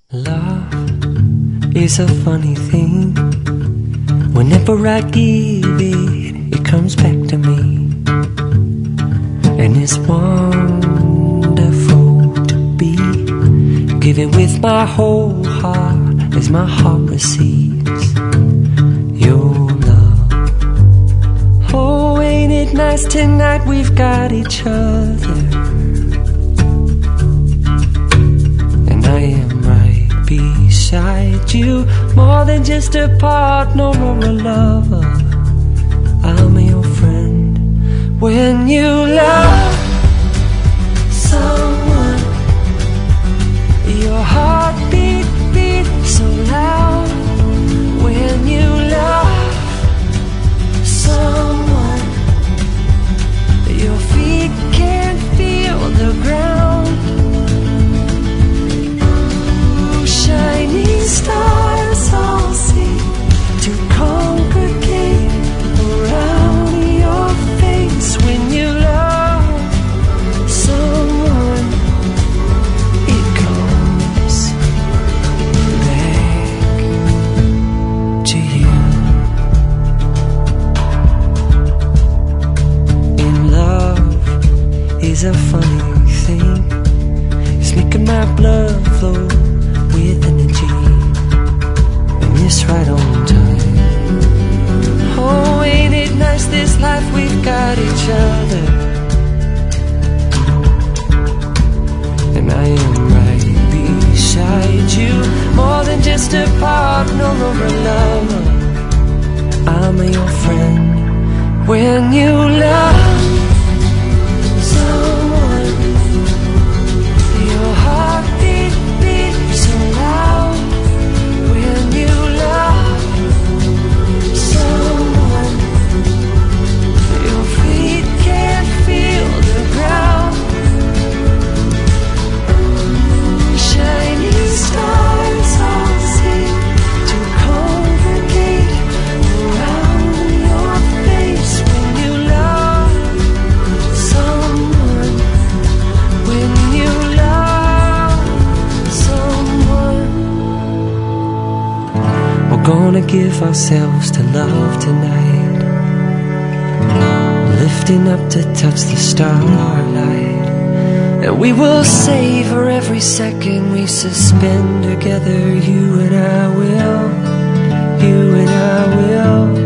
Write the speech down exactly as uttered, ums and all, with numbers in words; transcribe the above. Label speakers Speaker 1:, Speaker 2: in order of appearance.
Speaker 1: Love is a funny thing. Whenever I give it, it comes back to me. And it's wonderful to be giving with my whole heart as my heart receives your love. Oh, ain't it nice tonight we've got each other, and I am right beside you, more than just a partner or a lover. I'm your friend. When you love someone, your heart beat, beat so loud. When you love someone, your feet can't feel the ground. Ooh, shining stars all seem to congregate around your face. When you love someone, it comes back to you. In love is a funny thing. It's making my blood flow with energy, and it's right on time. Oh, ain't it nice this life we've got each other, and I am right beside you, more than just a partner or a lover. I'm your friend. When you love someone, your heart beat, beat so loud. When you love someone, your feet can't feel the ground. Shining stars all seem to congregate around your face. When you love someone, when you love someone, we're gonna give ourselves to love tonight, lifting up to touch the starlight. And we will savor every second we suspend together. You and I will, you and I will.